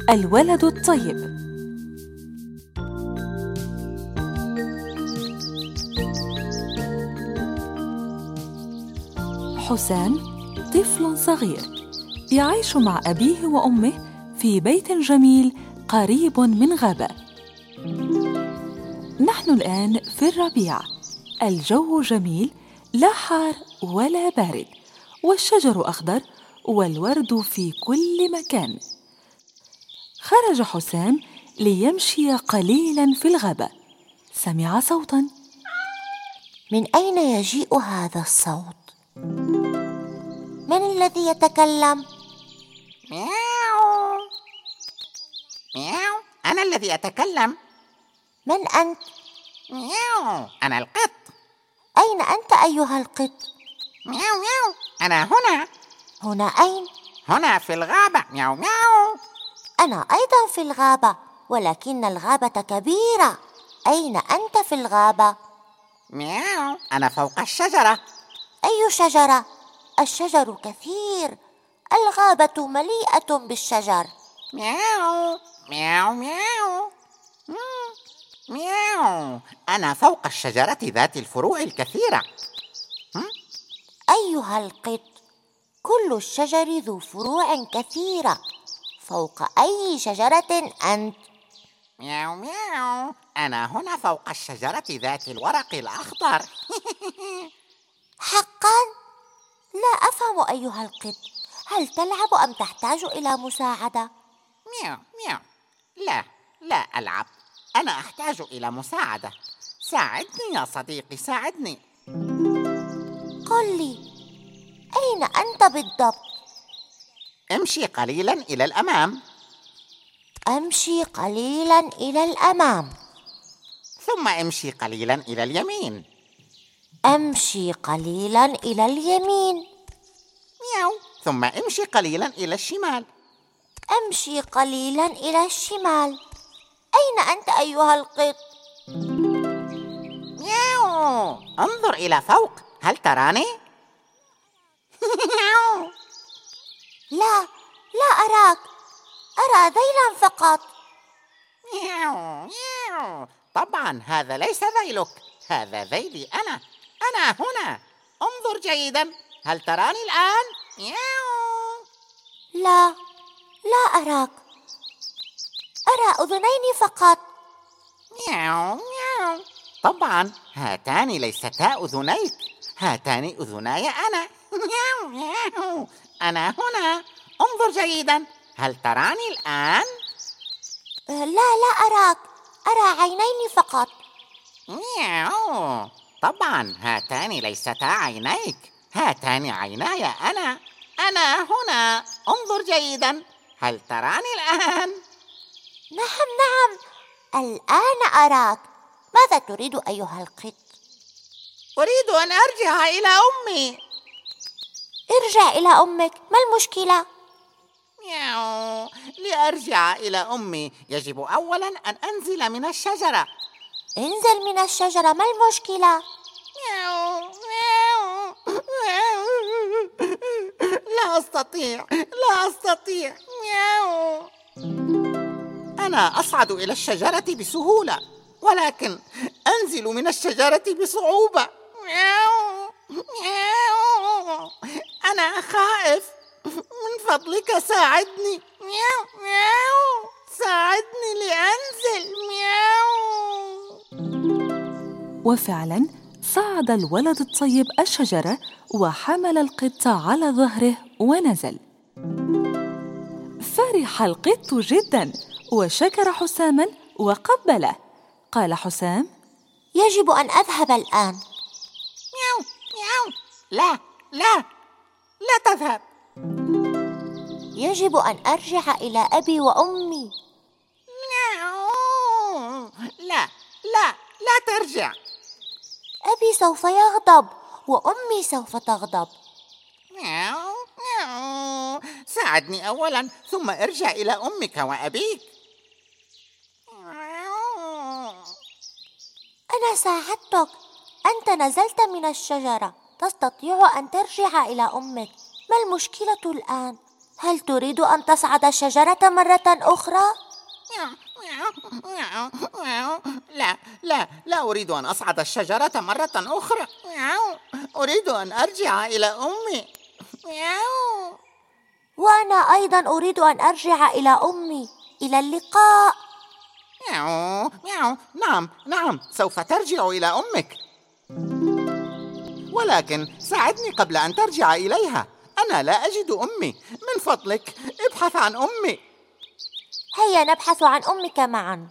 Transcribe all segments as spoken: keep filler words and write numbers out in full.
الولد الطيب. حسام طفل صغير يعيش مع أبيه وأمه في بيت جميل قريب من غابة. نحن الآن في الربيع، الجو جميل، لا حار ولا بارد، والشجر أخضر والورد في كل مكان. خرج حسام ليمشي قليلاً في الغابة. سمع صوتاً. من أين يجيء هذا الصوت؟ من الذي يتكلم؟ مياو مياو أنا الذي أتكلم. من أنت؟ مياو أنا القط. أين أنت أيها القط؟ مياو مياو أنا هنا. هنا أين؟ هنا في الغابة. مياو مياو. أنا أيضا في الغابة، ولكن الغابة كبيرة. أين أنت في الغابة؟ مياو أنا فوق الشجرة. أي شجرة؟ الشجر كثير، الغابة مليئة بالشجر. مياو مياو مياو مم. مياو أنا فوق الشجرة ذات الفروع الكثيرة. مم. أيها القط، كل الشجر ذو فروع كثيرة. فوق أي شجرة أنت؟ مياو مياو أنا هنا فوق الشجرة ذات الورق الأخضر. حقا؟ لا أفهم أيها القط، هل تلعب أم تحتاج إلى مساعدة؟ مياو مياو لا لا ألعب، أنا أحتاج إلى مساعدة. ساعدني يا صديقي، ساعدني. قل لي، أين أنت بالضبط؟ امشي قليلا إلى الأمام. أمشي قليلا إلى الأمام. ثم امشي قليلا إلى اليمين. أمشي قليلا إلى اليمين. مياو ثم امشي قليلا إلى الشمال. أمشي قليلا إلى الشمال. أين أنت أيها القط؟ مياو انظر إلى فوق، هل تراني؟ لا لا أراك، أرى ذيلا فقط. مياو مياو طبعا هذا ليس ذيلك، هذا ذيلي أنا. أنا هنا، انظر جيدا، هل تراني الآن؟ مياو. لا لا أراك، أرى أذنين فقط. مياو مياو طبعا هاتان ليستا أذنيك، هاتان أذناي أنا. مياو مياو أنا هنا، انظر جيدا، هل تراني الآن؟ لا لا أراك، أرى عينين فقط. مياو طبعا هاتان ليستا عينيك، هاتان عيناي أنا. أنا هنا، انظر جيدا، هل تراني الآن؟ نعم نعم، الآن أراك. ماذا تريد أيها القط؟ أريد أن أرجع إلى أمي. ارجع إلى أمك، ما المشكلة؟ مياو لأرجع إلى أمي يجب أولا أن أنزل من الشجرة. انزل من الشجرة، ما المشكلة؟ مياو مياو مياو. لا أستطيع، لا أستطيع. مياو أنا أصعد إلى الشجرة بسهولة، ولكن أنزل من الشجرة بصعوبة. مياو مياو أنا خائف، من فضلك ساعدني. مياو مياو ساعدني لأنزل. مياو. وفعلا صعد الولد الطيب الشجرة وحمل القط على ظهره ونزل. فرح القط جدا وشكر حساما وقبله. قال حسام: يجب أن أذهب الآن. مياو مياو لا لا لا تذهب. يجب أن أرجع إلى أبي وأمي. مياو لا لا لا ترجع. أبي سوف يغضب وأمي سوف تغضب. مياو مياو ساعدني أولا، ثم ارجع إلى أمك وأبيك. أنا ساعدتك، أنت نزلت من الشجرة، تستطيع أن ترجع إلى أمك. ما المشكلة الآن؟ هل تريد أن تصعد الشجرة مرة أخرى؟ لا لا لا أريد أن أصعد الشجرة مرة أخرى. أريد أن أرجع إلى أمي. وأنا أيضا أريد أن أرجع إلى أمي. إلى اللقاء. نعم نعم سوف ترجع إلى أمك، ولكن ساعدني قبل أن ترجع إليها. أنا لا أجد أمي. من فضلك ابحث عن أمي. هيا نبحث عن أمك معا.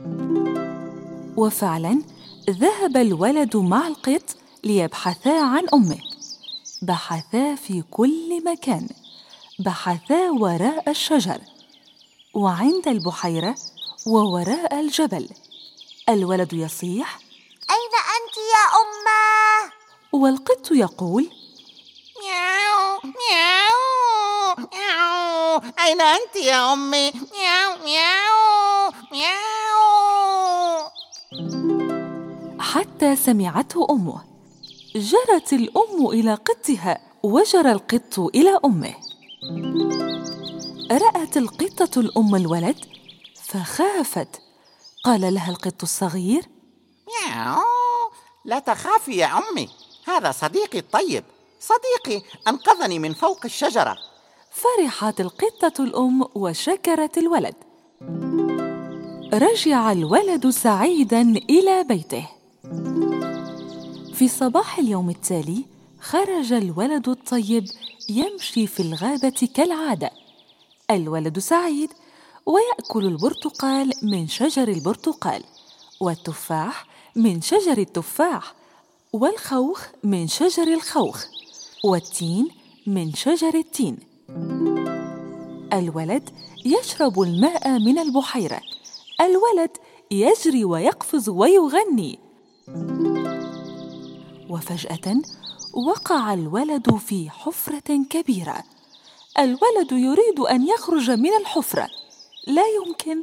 وفعلا ذهب الولد مع القط ليبحثا عن أمه. بحثا في كل مكان، بحثا وراء الشجر وعند البحيرة ووراء الجبل. الولد يصيح: أين أنت يا أمه؟ والقط يقول: مياو مياو مياو. أين أنت يا أمي؟ مياو مياو مياو. حتى سمعته أمه. جرت الأم إلى قطها وجرى القط إلى أمه. رأت القطة الأم الولد فخافت. قال لها القط الصغير: مياو لا تخافي يا أمي، هذا صديقي الطيب، صديقي أنقذني من فوق الشجرة. فرحت القطة الأم وشكرت الولد. رجع الولد سعيداً إلى بيته. في صباح اليوم التالي خرج الولد الطيب يمشي في الغابة كالعادة. الولد سعيد ويأكل البرتقال من شجر البرتقال، والتفاح من شجر التفاح، والخوخ من شجر الخوخ، والتين من شجر التين. الولد يشرب الماء من البحيرة. الولد يجري ويقفز ويغني. وفجأة وقع الولد في حفرة كبيرة. الولد يريد أن يخرج من الحفرة، لا يمكن.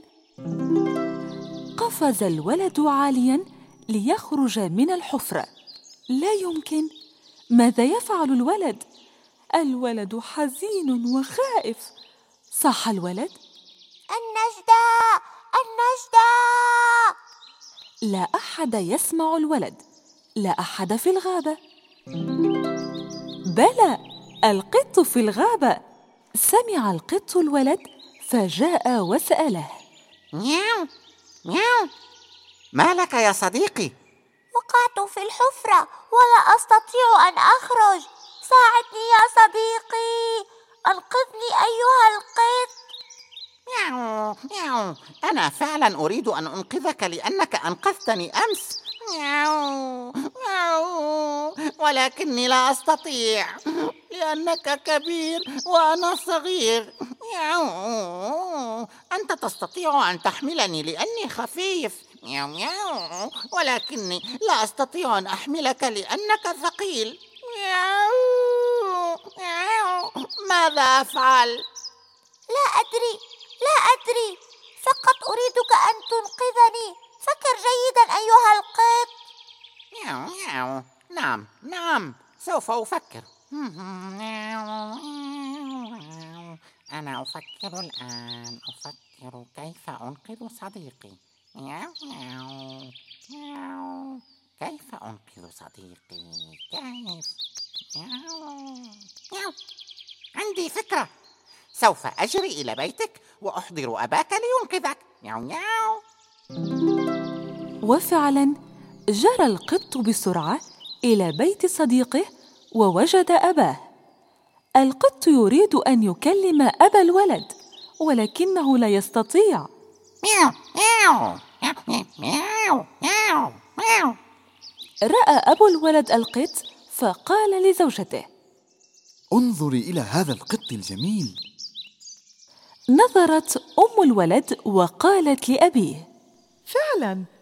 قفز الولد عالياً ليخرج من الحفرة، لا يمكن. ماذا يفعل الولد؟ الولد حزين وخائف. صاح الولد: النجدة النجدة. لا أحد يسمع الولد، لا أحد في الغابة. بلى، القط في الغابة. سمع القط الولد فجاء وسأله: مياو مياو، ما لك يا صديقي؟ وقعت في الحفرة ولا أستطيع أن أخرج. ساعدني يا صديقي، أنقذني أيها القط. مياو مياو، أنا فعلا أريد أن أنقذك لأنك أنقذتني أمس. مياو مياو، ولكني لا أستطيع لأنك كبير وأنا صغير. مياو، أنت تستطيع أن تحملني لأني خفيف. مياو مياو، ولكني لا أستطيع أن أحملك لأنك ثقيل. مياو مياو، ماذا أفعل؟ لا أدري لا أدري، فقط أريدك أن تنقذني. فكر جيدا أيها القط. مياو مياو، نعم نعم سوف أفكر. أنا أفكر الآن، أفكر كيف أنقذ صديقي. مياو مياو مياو، كيف أنقذ صديقي؟ كيف؟ مياو مياو، عندي فكرة. سوف أجري إلى بيتك وأحضر أباك لينقذك. مياو مياو. وفعلا جرى القط بسرعة إلى بيت صديقه ووجد أباه. القط يريد أن يكلم أبا الولد ولكنه لا يستطيع. مياو مياو مياو مياو مياو. رأى أبو الولد القط فقال لزوجته: انظري إلى هذا القط الجميل. نظرت أم الولد وقالت لأبيه: فعلا